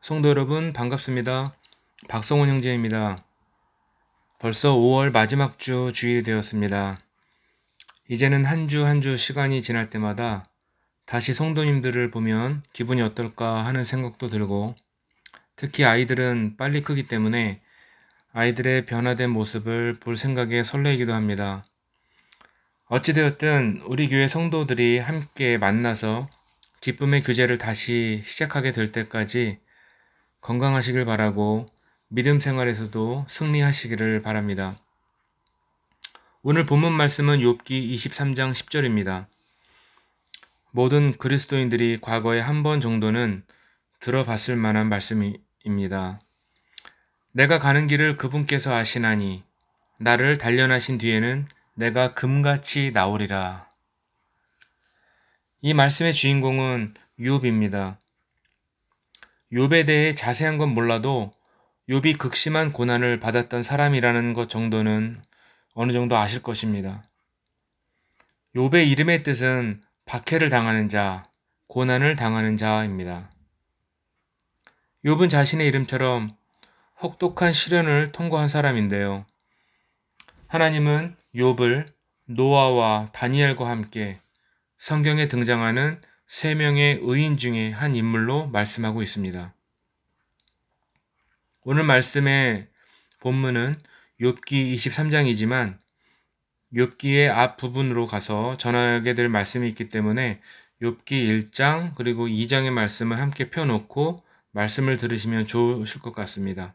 성도 여러분 반갑습니다. 박성훈 형제입니다. 벌써 5월 마지막 주 주일이 되었습니다. 이제는 한 주 한 주 시간이 지날 때마다 다시 성도님들을 보면 기분이 어떨까 하는 생각도 들고, 특히 아이들은 빨리 크기 때문에 아이들의 변화된 모습을 볼 생각에 설레기도 합니다. 어찌되었든 우리 교회 성도들이 함께 만나서 기쁨의 교제를 다시 시작하게 될 때까지 건강하시길 바라고 믿음 생활에서도 승리하시기를 바랍니다. 오늘 본문 말씀은 욥기 23장 10절입니다. 모든 그리스도인들이 과거에 한 번 정도는 들어봤을 만한 말씀입니다. 내가 가는 길을 그분께서 아시나니 나를 단련하신 뒤에는 내가 금같이 나오리라. 이 말씀의 주인공은 욥입니다. 욥에 대해 자세한 건 몰라도 욥이 극심한 고난을 받았던 사람이라는 것 정도는 어느 정도 아실 것입니다. 욥의 이름의 뜻은 박해를 당하는 자, 고난을 당하는 자입니다. 욥은 자신의 이름처럼 혹독한 시련을 통과한 사람인데요. 하나님은 욥을 노아와 다니엘과 함께 성경에 등장하는 3명의 의인 중에 한 인물로 말씀하고 있습니다. 오늘 말씀의 본문은 욥기 23장이지만 욥기의 앞부분으로 가서 전하게 될 말씀이 있기 때문에 욥기 1장 그리고 2장의 말씀을 함께 펴놓고 말씀을 들으시면 좋으실 것 같습니다.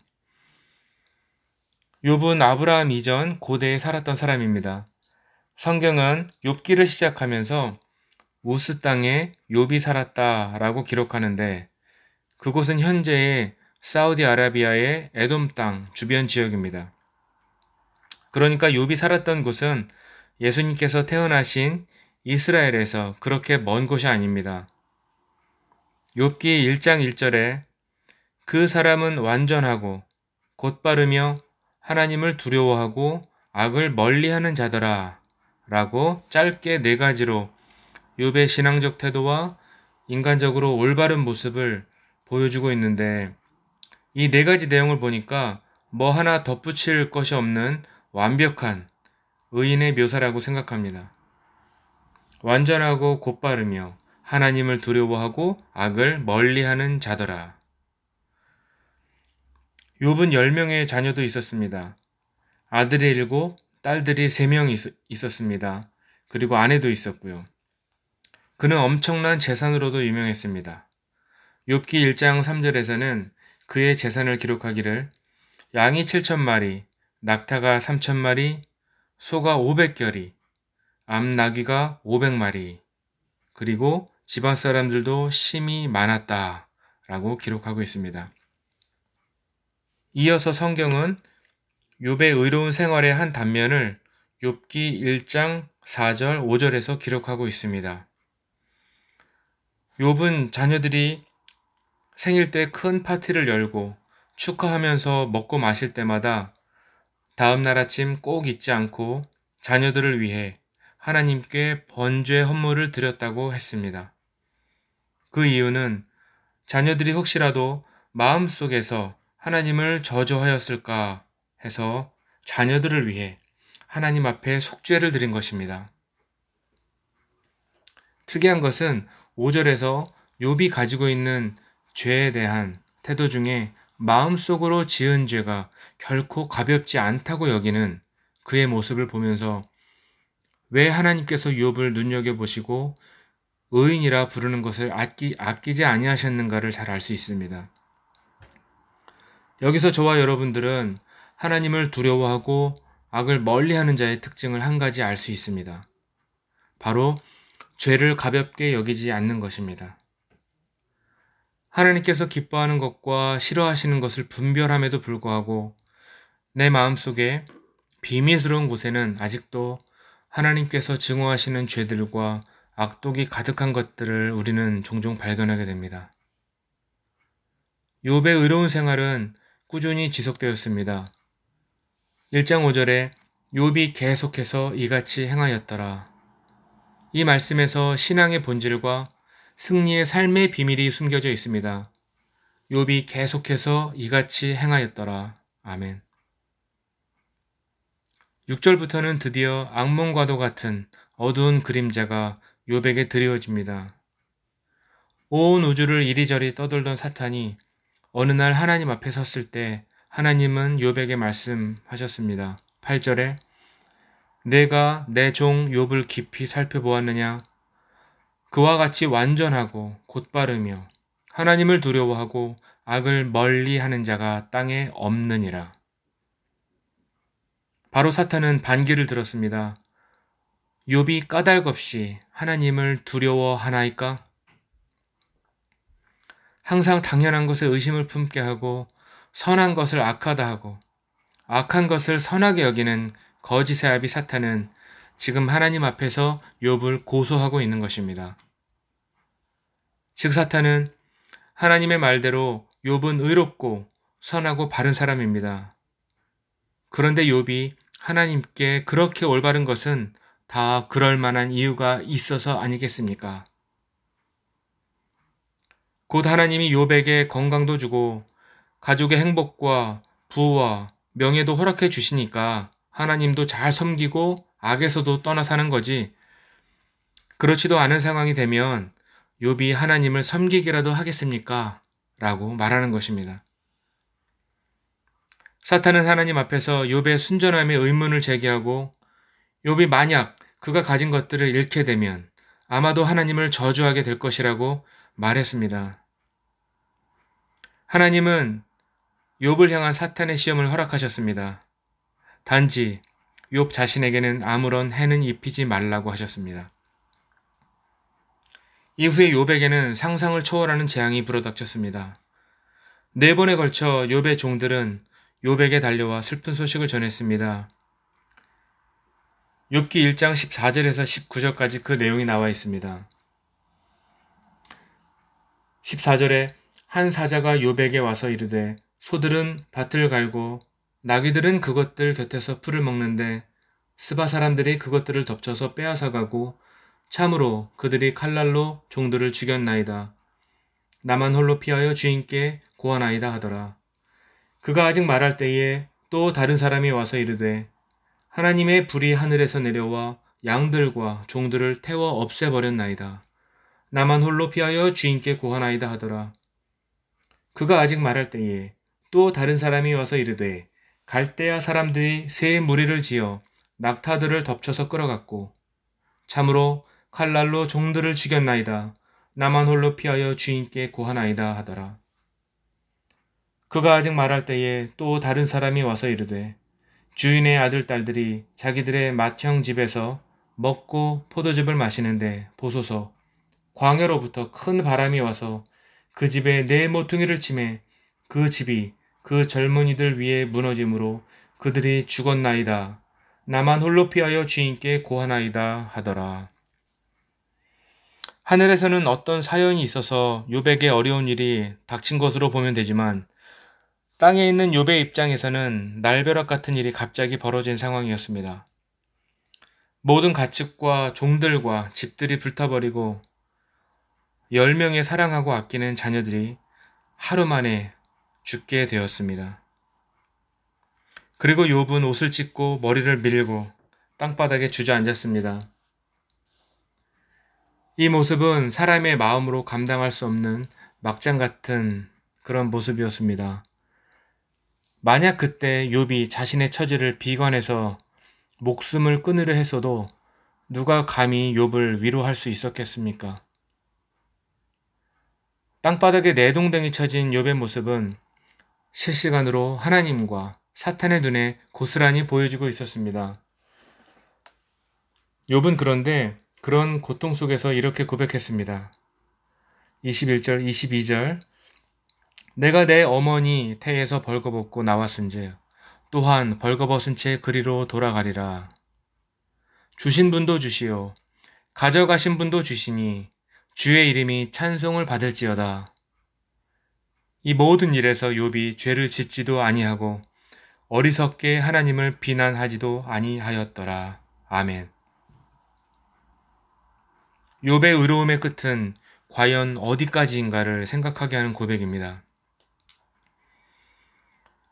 욥은 아브라함 이전 고대에 살았던 사람입니다. 성경은 욥기를 시작하면서 우스 땅에 욥이 살았다라고 기록하는데, 그곳은 현재의 사우디아라비아의 에돔 땅 주변 지역입니다. 그러니까 욥이 살았던 곳은 예수님께서 태어나신 이스라엘에서 그렇게 먼 곳이 아닙니다. 욥기 1장 1절에 그 사람은 완전하고 곧바르며 하나님을 두려워하고 악을 멀리하는 자더라 라고 짧게 4가지로 욥의 신앙적 태도와 인간적으로 올바른 모습을 보여주고 있는데, 이 4가지 내용을 보니까 뭐 하나 덧붙일 것이 없는 완벽한 의인의 묘사라고 생각합니다. 완전하고 곧바르며 하나님을 두려워하고 악을 멀리하는 자더라. 욥은 10명의 자녀도 있었습니다. 아들이 7, 딸들이 3명 있었습니다. 그리고 아내도 있었고요. 그는 엄청난 재산으로도 유명했습니다. 욥기 1장 3절에서는 그의 재산을 기록하기를 양이 7,000마리, 낙타가 3,000마리, 소가 500결이, 암나귀가 500마리, 그리고 집안 사람들도 심히 많았다 라고 기록하고 있습니다. 이어서 성경은 욥의 의로운 생활의 한 단면을 욥기 1장 4절 5절에서 기록하고 있습니다. 욥은 자녀들이 생일 때 큰 파티를 열고 축하하면서 먹고 마실 때마다 다음날 아침 꼭 잊지 않고 자녀들을 위해 하나님께 번제의 헌물을 드렸다고 했습니다. 그 이유는 자녀들이 혹시라도 마음속에서 하나님을 저주하였을까 해서 자녀들을 위해 하나님 앞에 속죄를 드린 것입니다. 특이한 것은 5절에서 욥이 가지고 있는 죄에 대한 태도 중에 마음속으로 지은 죄가 결코 가볍지 않다고 여기는 그의 모습을 보면서 왜 하나님께서 욥을 눈여겨보시고 의인이라 부르는 것을 아끼지 아니하셨는가를 잘 알 수 있습니다. 여기서 저와 여러분들은 하나님을 두려워하고 악을 멀리하는 자의 특징을 한 가지 알 수 있습니다. 바로 죄를 가볍게 여기지 않는 것입니다. 하나님께서 기뻐하는 것과 싫어하시는 것을 분별함에도 불구하고 내 마음속에 비밀스러운 곳에는 아직도 하나님께서 증오하시는 죄들과 악독이 가득한 것들을 우리는 종종 발견하게 됩니다. 욥의 의로운 생활은 꾸준히 지속되었습니다. 1장 5절에 욥이 계속해서 이같이 행하였더라. 이 말씀에서 신앙의 본질과 승리의 삶의 비밀이 숨겨져 있습니다. 욥이 계속해서 이같이 행하였더라. 아멘. 6절부터는 드디어 악몽과도 같은 어두운 그림자가 욥에게 드리워집니다. 온 우주를 이리저리 떠돌던 사탄이 어느 날 하나님 앞에 섰을 때 하나님은 욥에게 말씀하셨습니다. 8절에 내가 내 종 욥을 깊이 살펴보았느냐? 그와 같이 완전하고 곧바르며 하나님을 두려워하고 악을 멀리하는 자가 땅에 없느니라. 바로 사탄은 반기를 들었습니다. 욥이 까닭없이 하나님을 두려워하나이까? 항상 당연한 것에 의심을 품게 하고 선한 것을 악하다 하고 악한 것을 선하게 여기는 거짓의 아비 사탄은 지금 하나님 앞에서 욥을 고소하고 있는 것입니다. 즉 사탄은 하나님의 말대로 욥은 의롭고 선하고 바른 사람입니다. 그런데 욥이 하나님께 그렇게 올바른 것은 다 그럴 만한 이유가 있어서 아니겠습니까? 곧 하나님이 욥에게 건강도 주고 가족의 행복과 부와 명예도 허락해 주시니까 하나님도 잘 섬기고 악에서도 떠나 사는 거지. 그렇지도 않은 상황이 되면 욥이 하나님을 섬기기라도 하겠습니까? 라고 말하는 것입니다. 사탄은 하나님 앞에서 욥의 순전함에 의문을 제기하고 욥이 만약 그가 가진 것들을 잃게 되면 아마도 하나님을 저주하게 될 것이라고 말했습니다. 하나님은 욥을 향한 사탄의 시험을 허락하셨습니다. 단지 욥 자신에게는 아무런 해는 입히지 말라고 하셨습니다. 이후에 욥에게는 상상을 초월하는 재앙이 불어닥쳤습니다. 4번에 걸쳐 욥의 종들은 욥에게 달려와 슬픈 소식을 전했습니다. 욥기 1장 14절에서 19절까지 그 내용이 나와 있습니다. 14절에 한 사자가 욥에게 와서 이르되 소들은 밭을 갈고 나귀들은 그것들 곁에서 풀을 먹는데 스바 사람들이 그것들을 덮쳐서 빼앗아가고 참으로 그들이 칼날로 종들을 죽였나이다. 나만 홀로 피하여 주인께 고하나이다 하더라. 그가 아직 말할 때에 또 다른 사람이 와서 이르되 하나님의 불이 하늘에서 내려와 양들과 종들을 태워 없애버렸나이다. 나만 홀로 피하여 주인께 고하나이다 하더라. 그가 아직 말할 때에 또 다른 사람이 와서 이르되 갈대아 사람들이 새 무리를 지어 낙타들을 덮쳐서 끌어갔고 참으로 칼날로 종들을 죽였나이다. 나만 홀로 피하여 주인께 고하나이다 하더라. 그가 아직 말할 때에 또 다른 사람이 와서 이르되 주인의 아들 딸들이 자기들의 맏형 집에서 먹고 포도즙을 마시는데 보소서 광야로부터 큰 바람이 와서 그 집에 네 모퉁이를 치매 그 집이 그 젊은이들 위에 무너짐으로 그들이 죽었나이다. 나만 홀로 피하여 주인께 고하나이다 하더라. 하늘에서는 어떤 사연이 있어서 욥에게 어려운 일이 닥친 것으로 보면 되지만 땅에 있는 욥의 입장에서는 날벼락 같은 일이 갑자기 벌어진 상황이었습니다. 모든 가축과 종들과 집들이 불타버리고 10명의 사랑하고 아끼는 자녀들이 하루 만에 죽게 되었습니다. 그리고 욥은 옷을 찢고 머리를 밀고 땅바닥에 주저앉았습니다. 이 모습은 사람의 마음으로 감당할 수 없는 막장 같은 그런 모습이었습니다. 만약 그때 욥이 자신의 처지를 비관해서 목숨을 끊으려 했어도 누가 감히 욥을 위로할 수 있었겠습니까? 땅바닥에 내동댕이 쳐진 욥의 모습은 실시간으로 하나님과 사탄의 눈에 고스란히 보여지고 있었습니다. 욥은 그런데 그런 고통 속에서 이렇게 고백했습니다. 21절, 22절 내가 내 어머니 태에서 벌거벗고 나왔은즉 또한 벌거벗은 채 그리로 돌아가리라. 주신 분도 주시오 가져가신 분도 주시니 주의 이름이 찬송을 받을지어다. 이 모든 일에서 욥이 죄를 짓지도 아니하고 어리석게 하나님을 비난하지도 아니하였더라. 아멘. 욥의 의로움의 끝은 과연 어디까지인가를 생각하게 하는 고백입니다.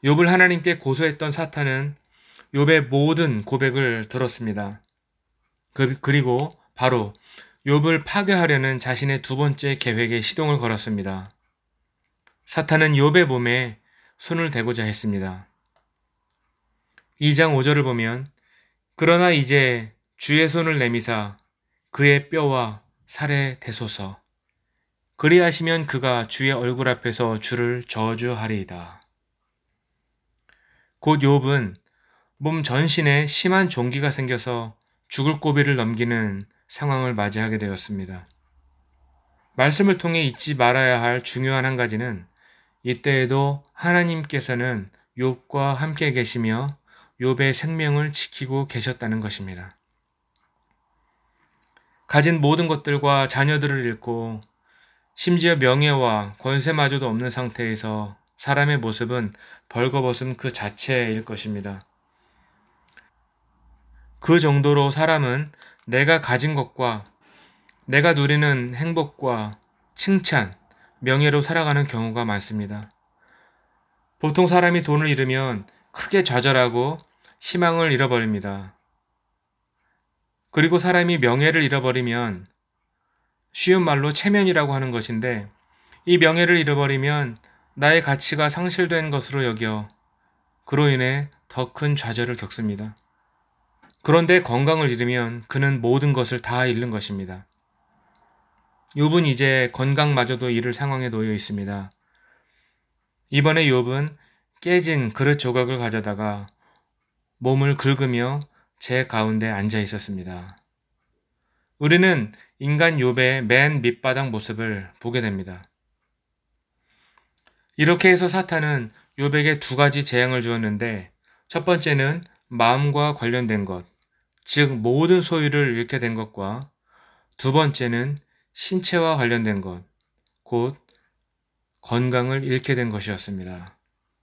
욥을 하나님께 고소했던 사탄은 욥의 모든 고백을 들었습니다. 그리고 바로 욥을 파괴하려는 자신의 두 번째 계획에 시동을 걸었습니다. 사탄은 욥의 몸에 손을 대고자 했습니다. 2장 5절을 보면 그러나 이제 주의 손을 내미사 그의 뼈와 살에 대소서. 그리하시면 그가 주의 얼굴 앞에서 주를 저주하리이다. 곧 욥은 몸 전신에 심한 종기가 생겨서 죽을 고비를 넘기는 상황을 맞이하게 되었습니다. 말씀을 통해 잊지 말아야 할 중요한 한 가지는 이때에도 하나님께서는 욥과 함께 계시며 욥의 생명을 지키고 계셨다는 것입니다. 가진 모든 것들과 자녀들을 잃고 심지어 명예와 권세마저도 없는 상태에서 사람의 모습은 벌거벗음 그 자체일 것입니다. 그 정도로 사람은 내가 가진 것과 내가 누리는 행복과 칭찬, 명예로 살아가는 경우가 많습니다. 보통 사람이 돈을 잃으면 크게 좌절하고 희망을 잃어버립니다. 그리고 사람이 명예를 잃어버리면 쉬운 말로 체면이라고 하는 것인데 이 명예를 잃어버리면 나의 가치가 상실된 것으로 여겨 그로 인해 더 큰 좌절을 겪습니다. 그런데 건강을 잃으면 그는 모든 것을 다 잃는 것입니다. 욥은 이제 건강마저도 잃을 상황에 놓여 있습니다. 이번에 욥은 깨진 그릇 조각을 가져다가 몸을 긁으며 제 가운데 앉아 있었습니다. 우리는 인간 욥의 맨 밑바닥 모습을 보게 됩니다. 이렇게 해서 사탄은 욥에게 두 가지 재앙을 주었는데 첫 번째는 마음과 관련된 것, 즉 모든 소유를 잃게 된 것과 두 번째는 신체와 관련된 것, 곧 건강을 잃게 된 것이었습니다.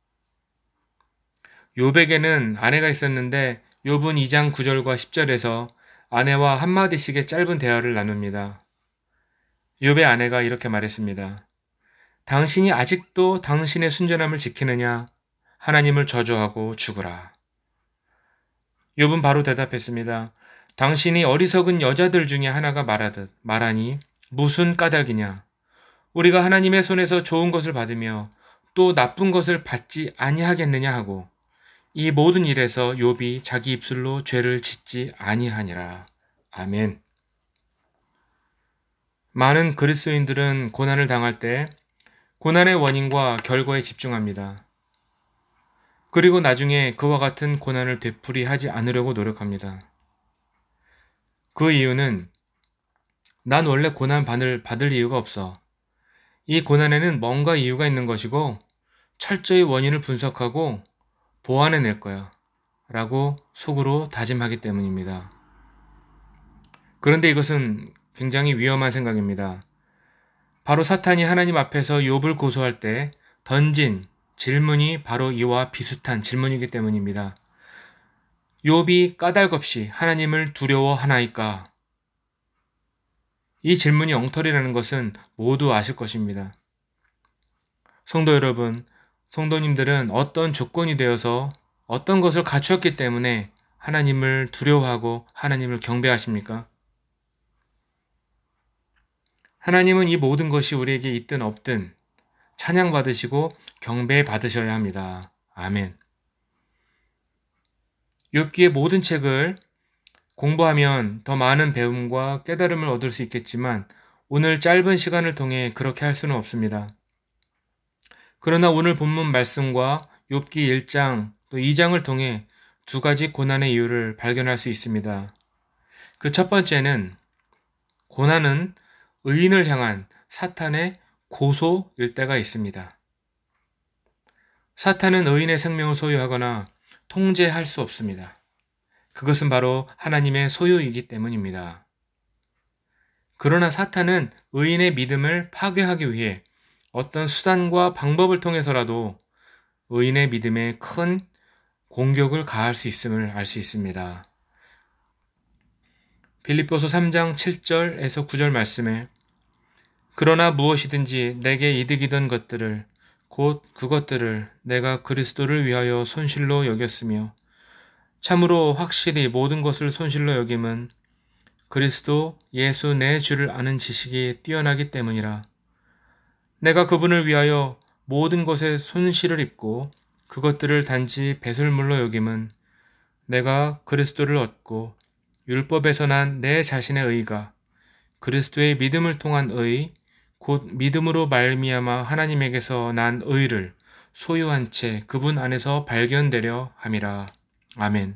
욥에게는 아내가 있었는데 욥은 2장 9절과 10절에서 아내와 한마디씩의 짧은 대화를 나눕니다. 욥의 아내가 이렇게 말했습니다. 당신이 아직도 당신의 순전함을 지키느냐? 하나님을 저주하고 죽으라. 욥은 바로 대답했습니다. 당신이 어리석은 여자들 중에 하나가 말하니 무슨 까닭이냐? 우리가 하나님의 손에서 좋은 것을 받으며 또 나쁜 것을 받지 아니하겠느냐 하고 이 모든 일에서 욥이 자기 입술로 죄를 짓지 아니하니라. 아멘. 많은 그리스도인들은 고난을 당할 때 고난의 원인과 결과에 집중합니다. 그리고 나중에 그와 같은 고난을 되풀이하지 않으려고 노력합니다. 그 이유는 난 원래 고난 받을 이유가 없어. 이 고난에는 뭔가 이유가 있는 것이고 철저히 원인을 분석하고 보완해낼 거야 라고 속으로 다짐하기 때문입니다. 그런데 이것은 굉장히 위험한 생각입니다. 바로 사탄이 하나님 앞에서 욥을 고소할 때 던진 질문이 바로 이와 비슷한 질문이기 때문입니다. 욥이 까닭없이 하나님을 두려워하나이까? 이 질문이 엉터리라는 것은 모두 아실 것입니다. 성도 여러분, 성도님들은 어떤 조건이 되어서 어떤 것을 갖추었기 때문에 하나님을 두려워하고 하나님을 경배하십니까? 하나님은 이 모든 것이 우리에게 있든 없든 찬양받으시고 경배받으셔야 합니다. 아멘. 욥기의 모든 책을 공부하면 더 많은 배움과 깨달음을 얻을 수 있겠지만 오늘 짧은 시간을 통해 그렇게 할 수는 없습니다. 그러나 오늘 본문 말씀과 욥기 1장 또 2장을 통해 두 가지 고난의 이유를 발견할 수 있습니다. 그 첫 번째는 고난은 의인을 향한 사탄의 고소일 때가 있습니다. 사탄은 의인의 생명을 소유하거나 통제할 수 없습니다. 그것은 바로 하나님의 소유이기 때문입니다. 그러나 사탄은 의인의 믿음을 파괴하기 위해 어떤 수단과 방법을 통해서라도 의인의 믿음에 큰 공격을 가할 수 있음을 알 수 있습니다. 빌립보서 3장 7절에서 9절 말씀에 그러나 무엇이든지 내게 이득이던 것들을 곧 그것들을 내가 그리스도를 위하여 손실로 여겼으며 참으로 확실히 모든 것을 손실로 여김은 그리스도 예수 내 주를 아는 지식이 뛰어나기 때문이라. 내가 그분을 위하여 모든 것에 손실을 입고 그것들을 단지 배설물로 여김은 내가 그리스도를 얻고 율법에서 난 내 자신의 의가 그리스도의 믿음을 통한 의, 곧 믿음으로 말미암아 하나님에게서 난 의를 소유한 채 그분 안에서 발견되려 함이라. 아멘.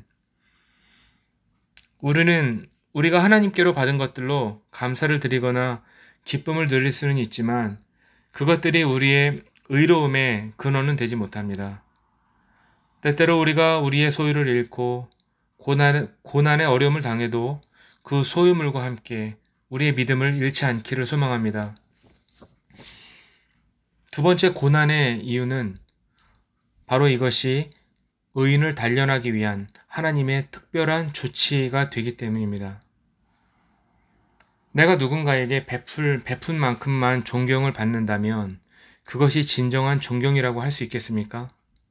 우리가 하나님께로 받은 것들로 감사를 드리거나 기쁨을 누릴 수는 있지만 그것들이 우리의 의로움의 근원은 되지 못합니다. 때때로 우리가 우리의 소유를 잃고 고난의 어려움을 당해도 그 소유물과 함께 우리의 믿음을 잃지 않기를 소망합니다. 두 번째 고난의 이유는 바로 이것이 의인을 단련하기 위한 하나님의 특별한 조치가 되기 때문입니다. 내가 누군가에게 베푼 만큼만 존경을 받는다면 그것이 진정한 존경이라고 할 수 있겠습니까?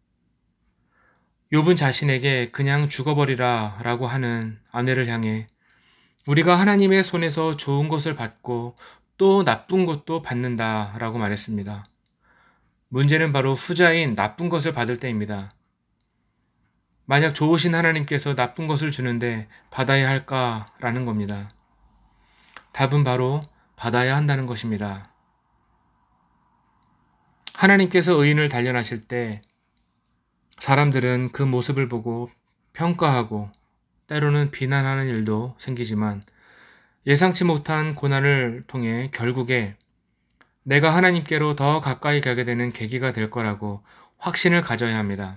욥은 자신에게 그냥 죽어버리라 라고 하는 아내를 향해 우리가 하나님의 손에서 좋은 것을 받고 또 나쁜 것도 받는다 라고 말했습니다. 문제는 바로 후자인 나쁜 것을 받을 때입니다. 만약 좋으신 하나님께서 나쁜 것을 주는데 받아야 할까라는 겁니다. 답은 바로 받아야 한다는 것입니다. 하나님께서 의인을 단련하실 때 사람들은 그 모습을 보고 평가하고 때로는 비난하는 일도 생기지만 예상치 못한 고난을 통해 결국에 내가 하나님께로 더 가까이 가게 되는 계기가 될 거라고 확신을 가져야 합니다.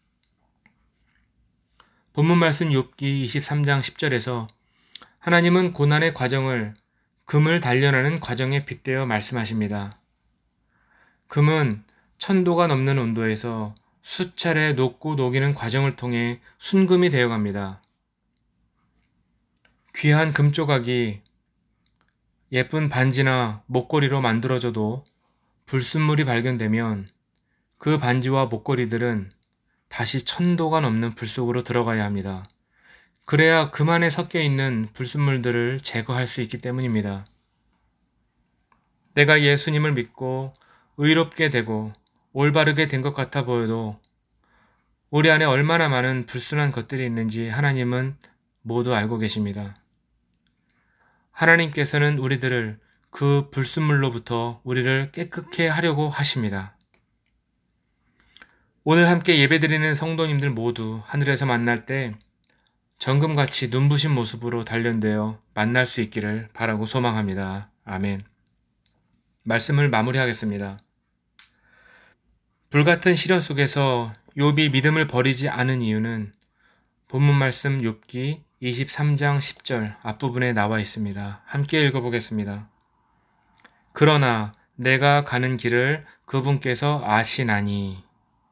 본문 말씀 욥기 23장 10절에서 하나님은 고난의 과정을 금을 단련하는 과정에 빗대어 말씀하십니다. 금은 1000도가 넘는 온도에서 수차례 녹고 녹이는 과정을 통해 순금이 되어갑니다. 귀한 금 조각이 예쁜 반지나 목걸이로 만들어져도 불순물이 발견되면 그 반지와 목걸이들은 다시 1000도가 넘는 불 속으로 들어가야 합니다. 그래야 금 안에 섞여 있는 불순물들을 제거할 수 있기 때문입니다. 내가 예수님을 믿고 의롭게 되고 올바르게 된 것 같아 보여도 우리 안에 얼마나 많은 불순한 것들이 있는지 하나님은 모두 알고 계십니다. 하나님께서는 우리들을 그 불순물로부터 우리를 깨끗게 하려고 하십니다. 오늘 함께 예배드리는 성도님들 모두 하늘에서 만날 때 정금같이 눈부신 모습으로 단련되어 만날 수 있기를 바라고 소망합니다. 아멘. 말씀을 마무리하겠습니다. 불같은 시련 속에서 욥이 믿음을 버리지 않은 이유는 본문 말씀 욥기 23장 10절 앞부분에 나와 있습니다. 함께 읽어보겠습니다. 그러나 내가 가는 길을 그분께서 아시나니.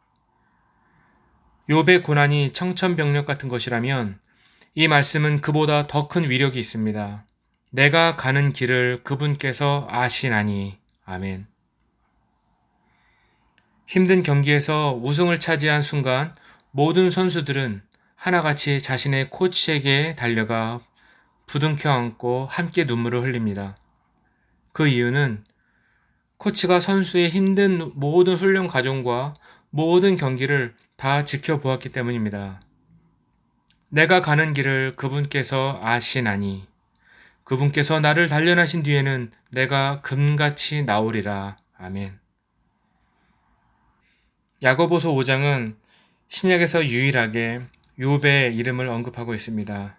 욥의 고난이 청천벽력 같은 것이라면 이 말씀은 그보다 더 큰 위력이 있습니다. 내가 가는 길을 그분께서 아시나니. 아멘. 힘든 경기에서 우승을 차지한 순간 모든 선수들은 하나같이 자신의 코치에게 달려가 부둥켜 안고 함께 눈물을 흘립니다. 그 이유는 코치가 선수의 힘든 모든 훈련 과정과 모든 경기를 다 지켜보았기 때문입니다. 내가 가는 길을 그분께서 아시나니. 그분께서 나를 단련하신 뒤에는 내가 금같이 나오리라. 아멘. 야고보서 5장은 신약에서 유일하게 욥의 이름을 언급하고 있습니다.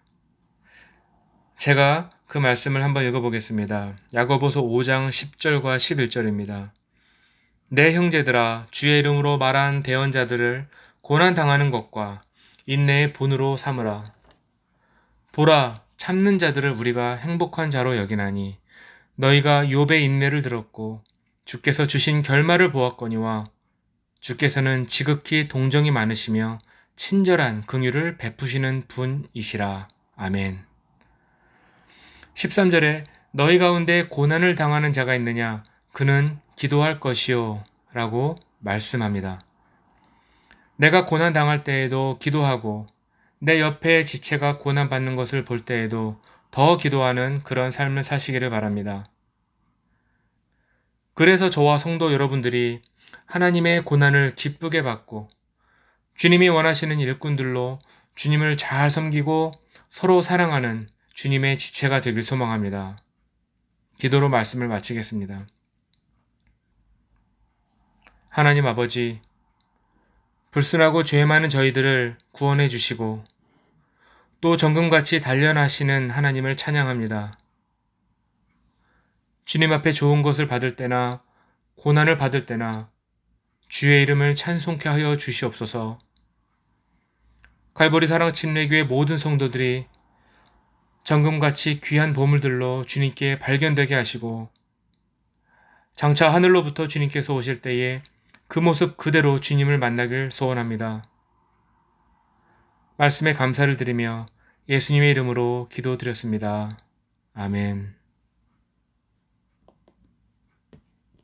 제가 그 말씀을 한번 읽어보겠습니다. 야고보서 5장 10절과 11절입니다. 내 형제들아 주의 이름으로 말한 대언자들을 고난당하는 것과 인내의 본으로 삼으라. 보라 참는 자들을 우리가 행복한 자로 여기나니 너희가 욥의 인내를 들었고 주께서 주신 결말을 보았거니와 주께서는 지극히 동정이 많으시며 친절한 긍휼을 베푸시는 분이시라. 아멘. 13절에 너희 가운데 고난을 당하는 자가 있느냐? 그는 기도할 것이요. 라고 말씀합니다. 내가 고난 당할 때에도 기도하고 내 옆에 지체가 고난 받는 것을 볼 때에도 더 기도하는 그런 삶을 사시기를 바랍니다. 그래서 저와 성도 여러분들이 하나님의 고난을 기쁘게 받고 주님이 원하시는 일꾼들로 주님을 잘 섬기고 서로 사랑하는 주님의 지체가 되길 소망합니다. 기도로 말씀을 마치겠습니다. 하나님 아버지, 불순하고 죄 많은 저희들을 구원해 주시고 또 정금같이 단련하시는 하나님을 찬양합니다. 주님 앞에 좋은 것을 받을 때나 고난을 받을 때나 주의 이름을 찬송케 하여 주시옵소서. 갈보리 사랑 침례교회 모든 성도들이 정금같이 귀한 보물들로 주님께 발견되게 하시고 장차 하늘로부터 주님께서 오실 때에 그 모습 그대로 주님을 만나길 소원합니다. 말씀에 감사를 드리며 예수님의 이름으로 기도드렸습니다. 아멘.